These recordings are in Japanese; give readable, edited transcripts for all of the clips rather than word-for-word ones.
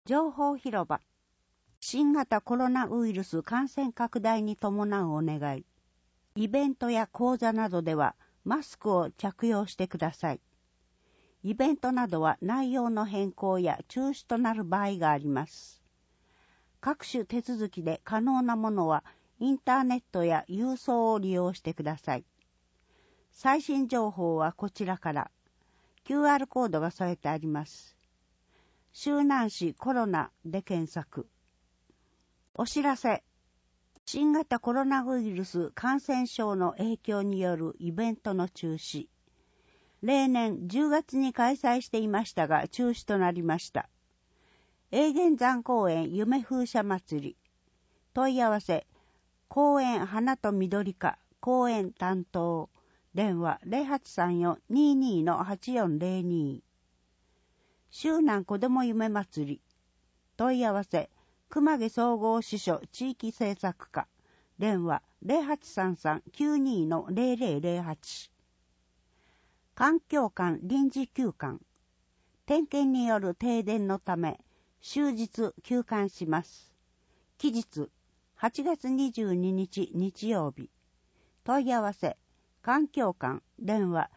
情報広場。新型コロナウイルス感染拡大に伴うお願い。イベントや講座などではマスクを着用してください。イベントなどは内容の変更や中止となる場合があります。各種手続きで可能なものはインターネットや郵送を利用してください。最新情報はこちらから。QR コードが添えてあります。周南市コロナで検索。お知らせ。新型コロナウイルス感染症の影響によるイベントの中止。例年10月に開催していましたが中止となりました。永源山公園夢風車祭り。問い合わせ。公園花と緑課公園担当。電話 0834-22-8402。周南子ども夢祭り。問い合わせ。熊毛総合支所地域政策課。電話 0833-92-0008。環境館臨時休館。点検による停電のため、終日休館します。期日、8月22日日曜日。問い合わせ。環境館電話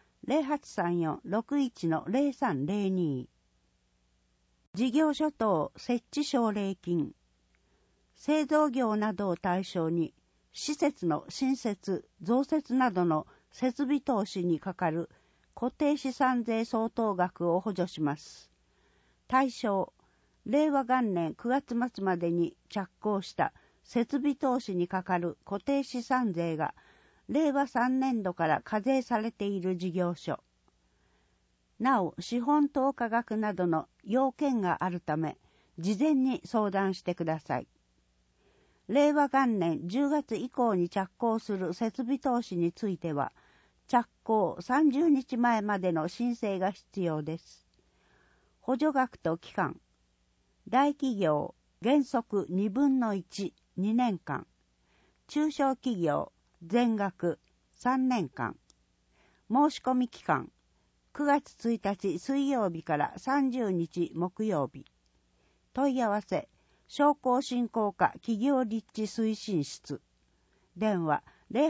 0834-61-0302。事業所等設置奨励金。製造業などを対象に、施設の新設、増設などの設備投資にかかる固定資産税相当額を補助します。対象、令和元年9月末までに着工した設備投資にかかる固定資産税が、令和3年度から課税されている事業所。なお、資本投下額などの要件があるため、事前に相談してください。令和元年10月以降に着工する設備投資については、着工30日前までの申請が必要です。補助額と期間。大企業、原則2分の1、2年間。中小企業、全額3年間。申し込み期間。9月1日水曜日から30日木曜日。問い合わせ。商工振興課企業立地推進室。電話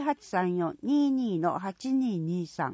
0834-22-8223。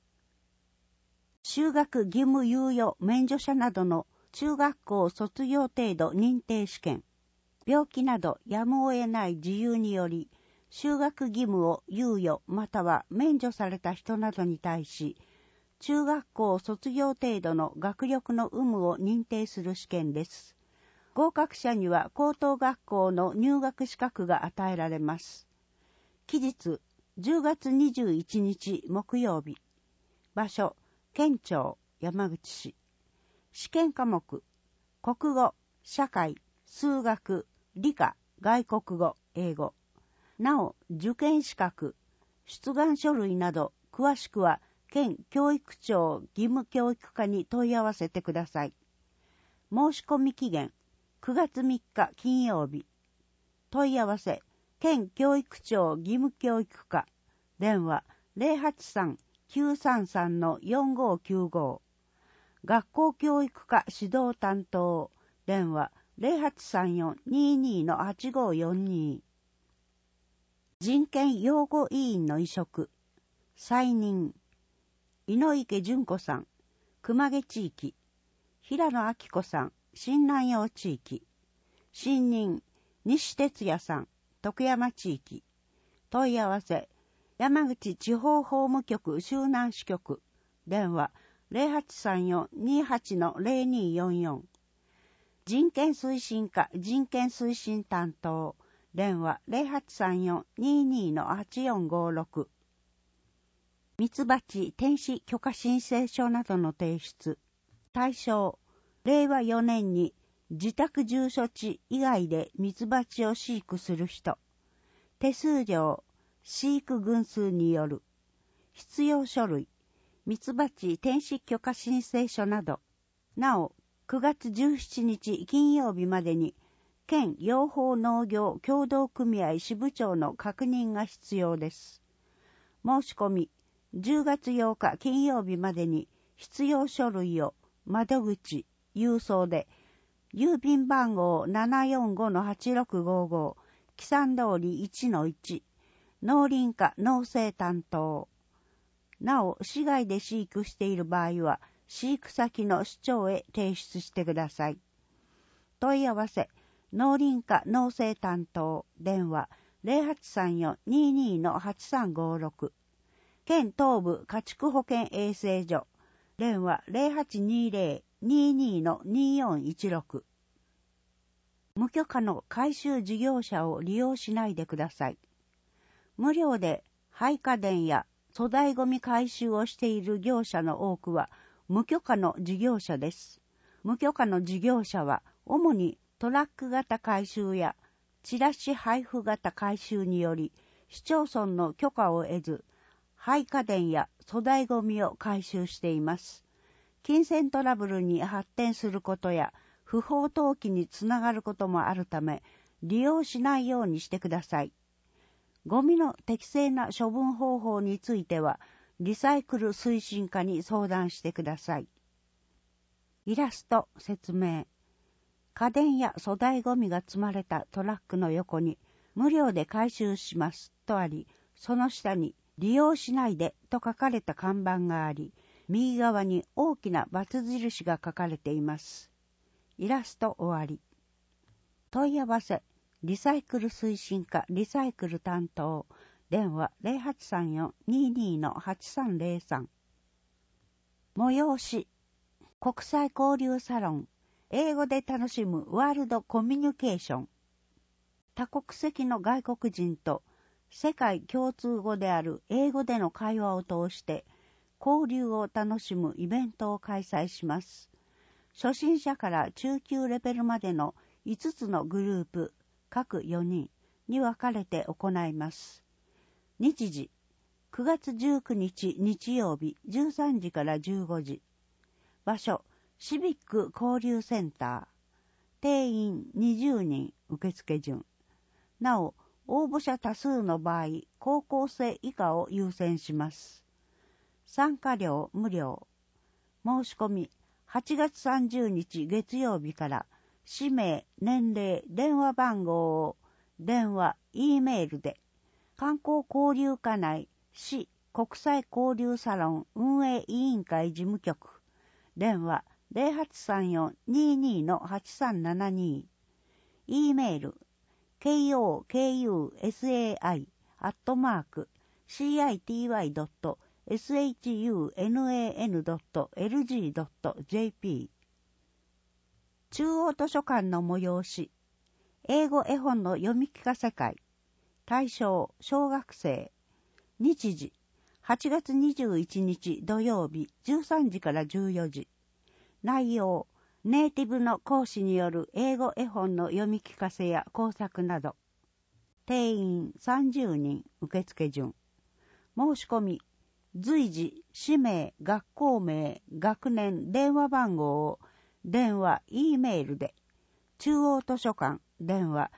就学義務猶予免除者などの中学校卒業程度認定試験。病気などやむを得ない事由により、就学義務を猶予または免除された人などに対し、中学校卒業程度の学力の有無を認定する試験です。合格者には高等学校の入学資格が与えられます。期日、10月21日木曜日。場所、県庁、山口市。試験科目、国語、社会、数学、理科、外国語、英語。なお、受験資格、出願書類など、詳しくは、県教育庁義務教育課に問い合わせてください。申し込み期限、9月3日金曜日。問い合わせ、県教育庁義務教育課。電話、083-933-4595。学校教育課指導担当。電話、0834-22-8542。人権擁護委員の委嘱。再任。井野池純子さん、熊毛地域。平野明子さん、新南陽地域。新任、西哲也さん、徳山地域。問い合わせ、山口地方法務局周南支局。電話、0834-28-0244。人権推進課人権推進担当。電話、0834-22-8456。ミツバチ転死許可申請書などの提出。対象、令和4年に自宅住所地以外でミツバチを飼育する人。手数料、飼育群数による。必要書類、ミツバチ転死許可申請書など。なお、9月17日金曜日までに、県養蜂農業協同組合支部長の確認が必要です。申し込み、10月8日金曜日までに必要書類を窓口、郵送で郵便番号 745-8655、木山通り 1-1、農林課農政担当。なお、市外で飼育している場合は、飼育先の市長へ提出してください。問い合わせ、農林課農政担当、電話 0834-22-8356。県東部家畜保健衛生所、電話 0820-22-2416。無許可の回収事業者を利用しないでください。無料で廃家電や粗大ごみ回収をしている業者の多くは無許可の事業者です。無許可の事業者は主にトラック型回収やチラシ配布型回収により市町村の許可を得ず、廃家電や粗大ごみを回収しています。金銭トラブルに発展することや不法投棄につながることもあるため、利用しないようにしてください。ゴミの適正な処分方法については、リサイクル推進課に相談してください。イラスト説明。家電や粗大ゴミが積まれたトラックの横に、無料で回収しますとあり、その下に利用しないでと書かれた看板があり、右側に大きな×印が書かれています。イラスト終わり。問い合わせ、リサイクル推進課リサイクル担当、電話 0834-22-8303。催し、国際交流サロン、英語で楽しむワールドコミュニケーション。多国籍の外国人と世界共通語である英語での会話を通して交流を楽しむイベントを開催します。初心者から中級レベルまでの5つのグループ、各4人に分かれて行います。日時、9月19日日曜日13時から15時。場所、シビック交流センター。定員20人受付順。なお、応募者多数の場合、高校生以下を優先します。参加料無料。申し込み、8月30日月曜日から、氏名、年齢、電話番号を、電話、Eメールで、観光交流課内市国際交流サロン運営委員会事務局、電話 0834-22-8372、Eメール、kokusai.city.shun.lg.jp。 中央図書館の催し、英語絵本の読み聞かせ会、対象小学生。日時、8月21日土曜日13時から14時。内容、ネイティブの講師による英語絵本の読み聞かせや工作など。定員30人受付順。申し込み、随時、氏名、学校名、学年、電話番号を、電話、Eメールで、中央図書館、電話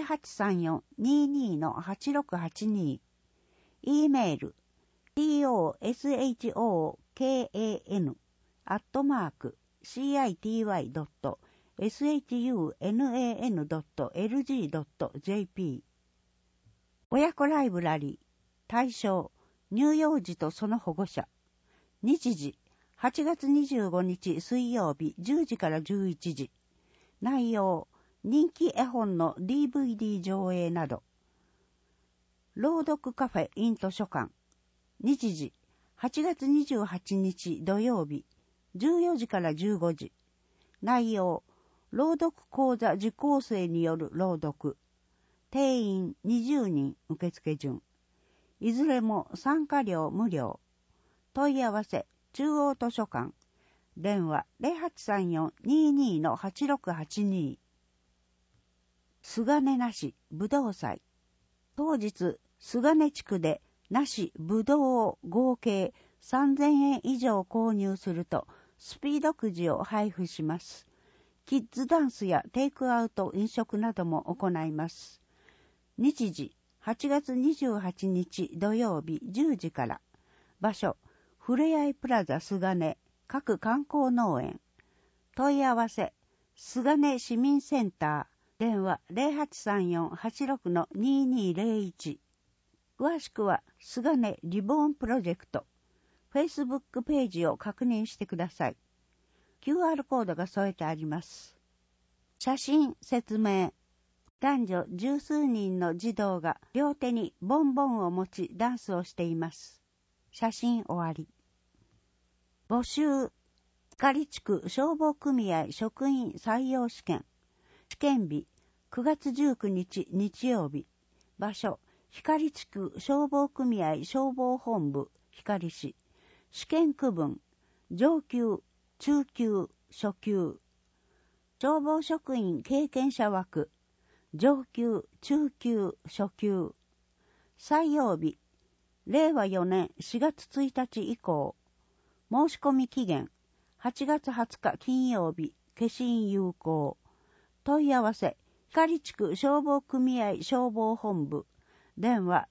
0834-22-8682、Eメール、toshokan.city.shun.lg.jp。 親子ライブラリー、対象、乳幼児とその保護者。日時、8月25日水曜日10時から11時。内容、人気絵本の DVD 上映など。朗読カフェ in 図書館。日時、8月28日土曜日14時から15時。内容、朗読講座受講生による朗読。定員20人受付順。いずれも参加料無料。問い合わせ、中央図書館。電話 0834-22-8682。菅根なしぶどう祭。当日、菅根地区でなしぶどうを合計3000円以上購入するとスピードくじを配布します。キッズダンスやテイクアウト飲食なども行います。日時、8月28日土曜日10時から。場所、ふれあいプラザ菅根各観光農園。問い合わせ、 菅根市民センター、電話 0834-86-2201。詳しくは菅根リボーンプロジェクト、Facebook ページを確認してください。QR コードが添えてあります。写真説明。男女十数人の児童が両手にボンボンを持ちダンスをしています。写真終わり。募集。光地区消防組合職員採用試験。試験日9月19日日曜日。場所光地区消防組合消防本部光市。試験区分上級、中級、初級。消防職員経験者枠上級、中級、初級。採用日令和4年4月1日以降。申し込み期限8月20日金曜日、消印有効。問い合わせ光地区消防組合消防本部。電話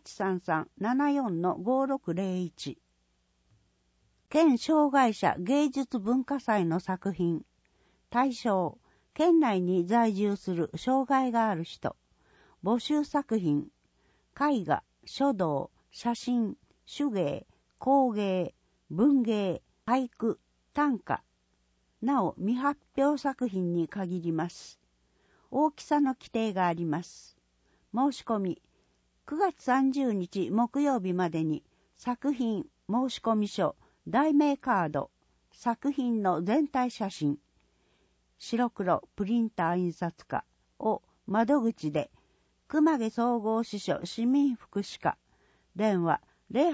0833-74-5601。県障害者芸術文化祭の作品。対象、県内に在住する障害がある人。募集作品。絵画、書道、写真、手芸、工芸、文芸、俳句、短歌。なお、未発表作品に限ります。大きさの規定があります。申し込み。9月30日木曜日までに作品申込書、題名カード、作品の全体写真、白黒プリンター印刷課を窓口で、熊毛総合支所市民福祉課、電話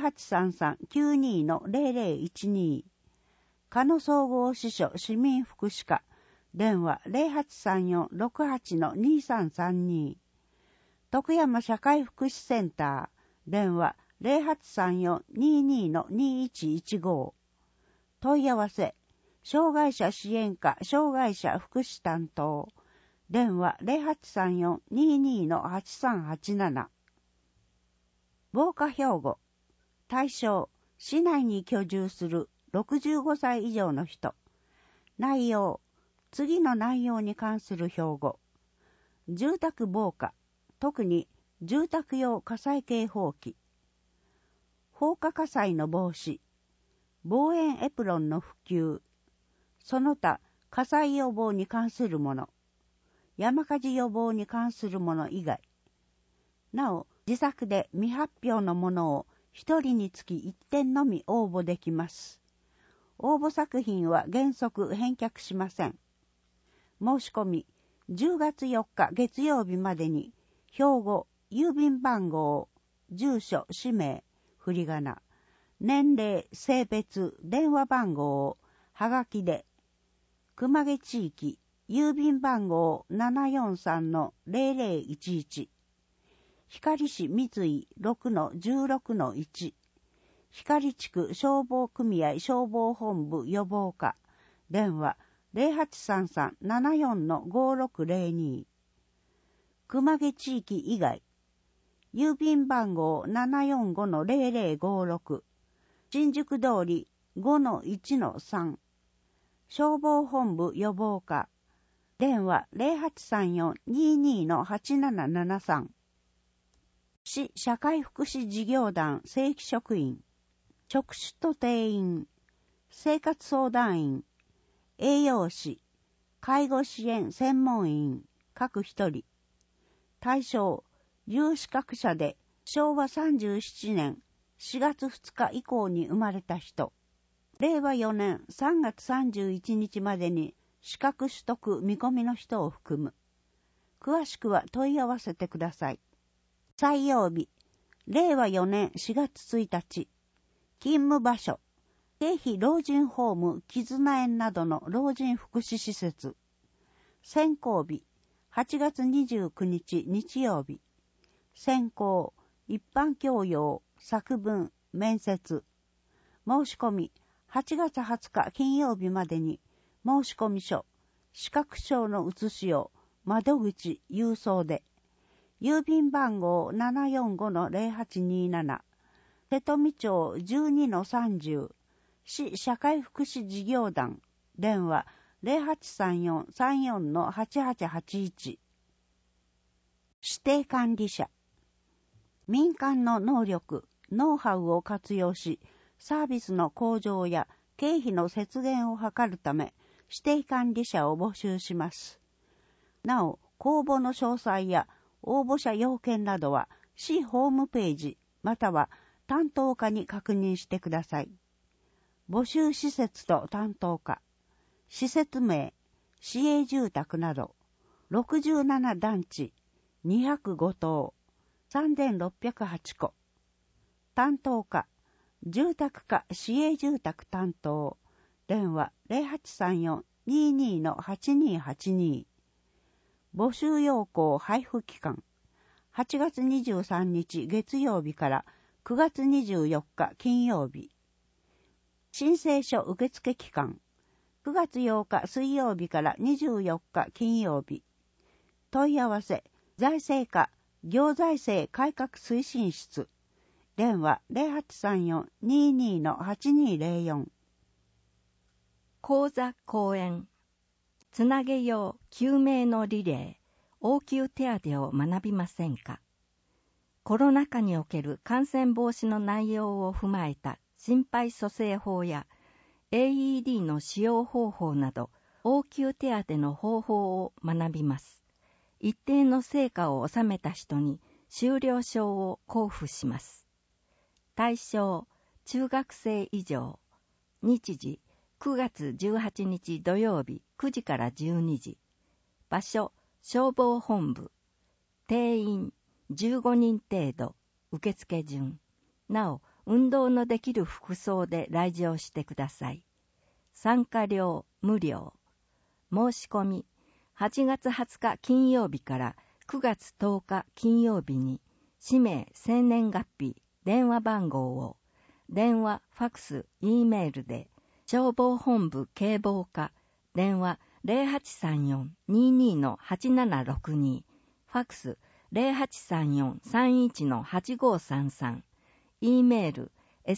0833-92-0012、鹿野総合支所市民福祉課、電話 0834-68-2332、徳山社会福祉センター、電話 0834-22-2115。問い合わせ、障害者支援課障害者福祉担当、電話 0834-22-8387。防火標語。対象、市内に居住する65歳以上の人。内容、次の内容に関する標語。住宅防火、特に住宅用火災警報器。放火火災の防止。防煙エプロンの普及。その他火災予防に関するもの。山火事予防に関するもの以外。なお、自作で未発表のものを一人につき1点のみ応募できます。応募作品は原則返却しません。申し込み、10月4日月曜日までに、標語、郵便番号、住所、氏名、振り仮名、年齢、性別、電話番号、はがきで、熊毛地域、郵便番号 743-0011、光市三井 6-16-1、光地区消防組合消防本部予防課、電話0833-74-5602、熊毛地域以外、郵便番号 745-0056、新宿通り 5-1-3、消防本部予防課、電話 0834-22-8773、市社会福祉事業団正規職員、職種と定員、生活相談員、栄養士、介護支援専門員、各一人。対象、有資格者で昭和37年4月2日以降に生まれた人。令和4年3月31日までに資格取得見込みの人を含む。詳しくは問い合わせてください。採用日、令和4年4月1日。勤務場所、京浜老人ホーム絆園などの老人福祉施設。選考日、8月29日日曜日。選考、一般教養、作文、面接。申し込み、8月20日金曜日までに、申込書、資格証の写しを窓口郵送で、郵便番号 745-0827、瀬戸美町 12-30、市社会福祉事業団、電話 0834-34-8881。指定管理者。民間の能力、ノウハウを活用し、サービスの向上や経費の節減を図るため、指定管理者を募集します。なお、公募の詳細や応募者要件などは、市ホームページまたは担当課に確認してください。募集施設と担当課、施設名、市営住宅など、67団地、205棟、3608戸。担当課、住宅課市営住宅担当、電話0834-22-8282。募集要項配布期間、8月23日月曜日から9月24日金曜日。申請書受付期間、9月8日水曜日から24日金曜日。問い合わせ、財政課、行財政改革推進室。電話0834-22-8204。 講座講演。つなげよう救命のリレー、応急手当を学びませんか。コロナ禍における感染防止の内容を踏まえた心肺蘇生法や AED の使用方法など応急手当の方法を学びます。一定の成果を収めた人に修了証を交付します。対象、中学生以上。日時、9月18日土曜日9時から12時。場所、消防本部。定員、15人程度。受付順。なお、運動のできる服装で来場してください。参加料、無料。申し込み、8月20日金曜日から9月10日金曜日に、氏名、生年月日、電話番号を、電話、ファクス、Eメールで、消防本部警防課、電話0834-22-8762、ファクス0834-31-8533、Eメール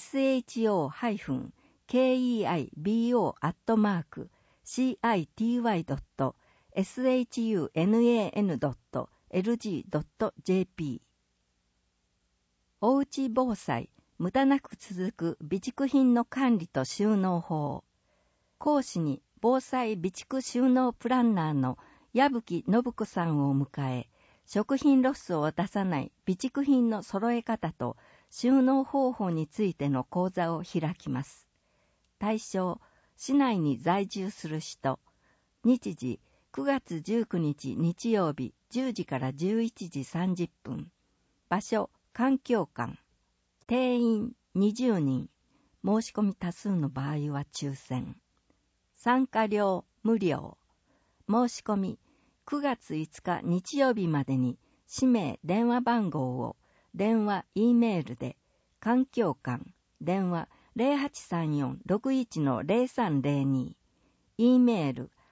shoubo-keibo@city.sunan.lg.jp。 おうち防災、無駄なく続く備蓄品の管理と収納法。講師に防災備蓄収納プランナーの矢吹信子さんを迎え、食品ロスを出さない備蓄品の揃え方と収納方法についての講座を開きます。対象、市内に在住する人。日時、9月19日日曜日10時から11時30分。場所、環境館。定員20人。申し込み多数の場合は抽選。参加料無料。申し込み9月5日日曜日までに氏名電話番号を電話 E メールで環境館電話 0834-61-0302 E メール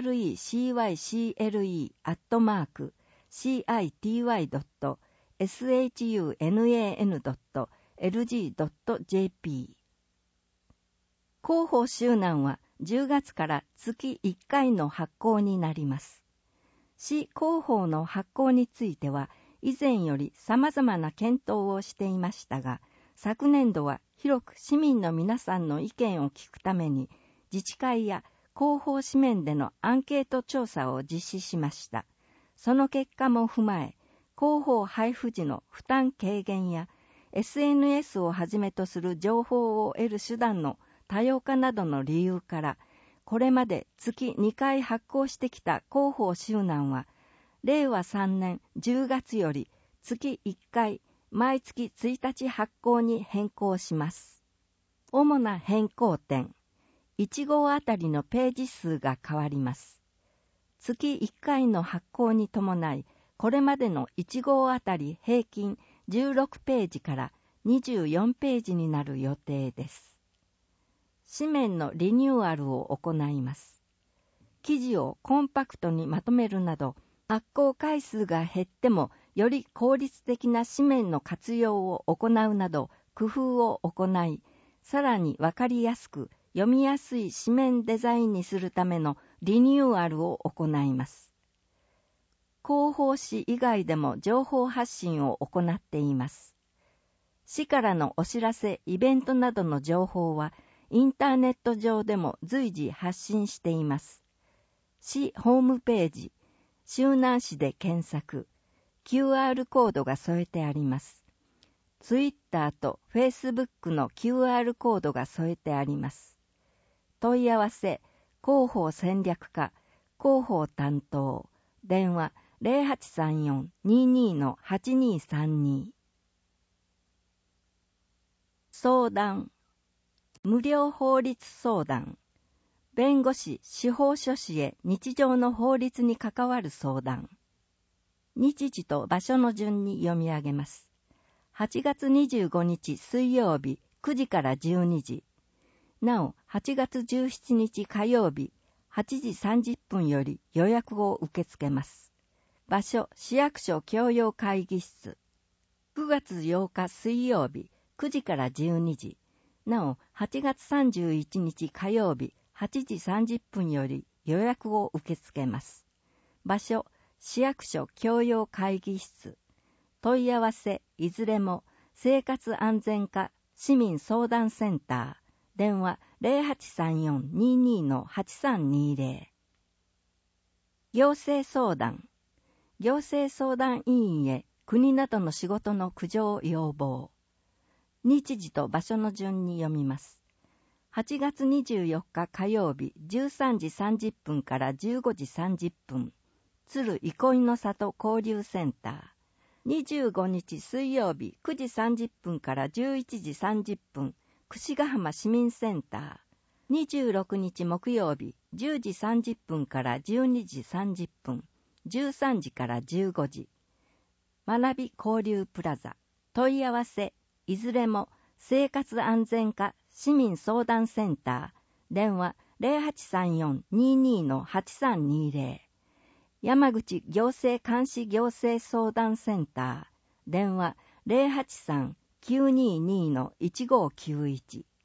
recycle.city.sunan.lg.jp。 広報周南は10月から月1回の発行になります。市広報の発行については以前より様々な検討をしていましたが、昨年度は広く市民の皆さんの意見を聞くために自治会や広報紙面でのアンケート調査を実施しました。その結果も踏まえ、広報配布時の負担軽減や SNS をはじめとする情報を得る手段の多様化などの理由から、これまで月2回発行してきた広報周南は、令和3年10月より月1回毎月1日発行に変更します。主な変更点。1号あたりのページ数が変わります。月1回の発行に伴い、これまでの1号あたり平均16ページから24ページになる予定です。紙面のリニューアルを行います。記事をコンパクトにまとめるなど、発行回数が減ってもより効率的な紙面の活用を行うなど工夫を行い、さらにわかりやすく読みやすい紙面デザインにするためのリニューアルを行います。広報誌以外でも情報発信を行っています。市からのお知らせ、イベントなどの情報はインターネット上でも随時発信しています。市ホームページ、周南市で検索、QR コードが添えてあります。ツイッターとフェイスブックの QR コードが添えてあります。問い合わせ、広報戦略課、広報担当、電話 0834-22-8232。相談、無料法律相談、弁護士、司法書士へ日常の法律に関わる相談。日時と場所の順に読み上げます。8月25日水曜日9時から12時。なお、8月17日火曜日8時30分より予約を受け付けます。場所、市役所教養会議室。9月8日水曜日9時から12時。なお、8月31日火曜日8時30分より予約を受け付けます。場所、市役所教養会議室。問い合わせ、いずれも生活安全課市民相談センター。電話 0834-22-8320。行政相談。行政相談委員へ国などの仕事の苦情要望。日時と場所の順に読みます。8月24日火曜日13時30分から15時30分。鶴憩いの里交流センター。25日水曜日9時30分から11時30分。櫛ヶ浜市民センター。26日木曜日10時30分から12時30分。13時から15時。学び交流プラザ。問い合わせ、いずれも生活安全課市民相談センター。電話 0834-22-8320。山口行政監視行政相談センター。電話 083-922-1591。